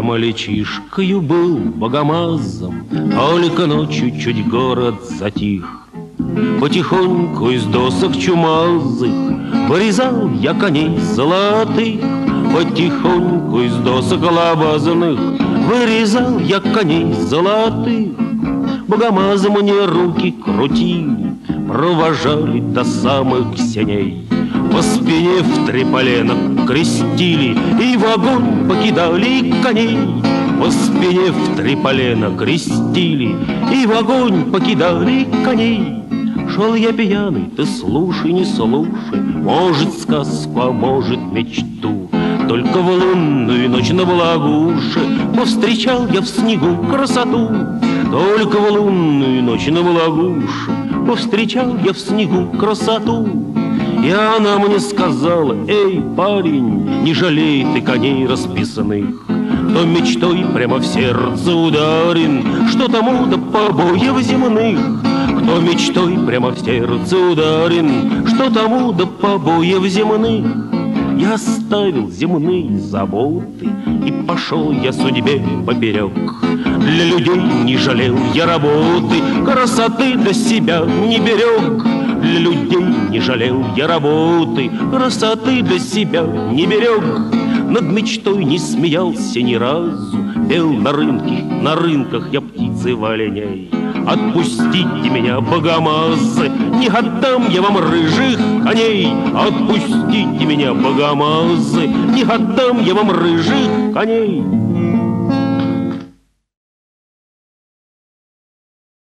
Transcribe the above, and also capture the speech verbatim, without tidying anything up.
Я мальчишкою был богомазом, только ночью чуть город затих. Потихоньку из досок чумазых вырезал я коней золотых. Потихоньку из досок лабазанных вырезал я коней золотых. Богомазы мне руки крутили, провожали до самых сеней. По спине в три полена крестили и в огонь покидали коней. По спине в три полена крестили и в огонь покидали коней. Шел я пьяный, ты слушай, не слушай, может сказку, а может мечту. Только в лунную ночь на Благуше повстречал я в снегу красоту. Только в лунную ночь на Благуше повстречал я в снегу красоту. И она мне сказала: эй, парень, не жалей ты коней расписанных. Кто мечтой прямо в сердце ударен, что тому до побоев земных. Кто мечтой прямо в сердце ударен, что тому до побоев земных. Я оставил земные заботы и пошел я судьбе поперек. Для людей не жалел я работы, красоты для себя не берег. Для людей не жалел я работы, красоты для себя не берег. Над мечтой не смеялся ни разу, пел на рынке, на рынках я птицы воленей. Отпустите меня, богомазы, не отдам я вам рыжих коней. Отпустите меня, богомазы, не отдам я вам рыжих коней.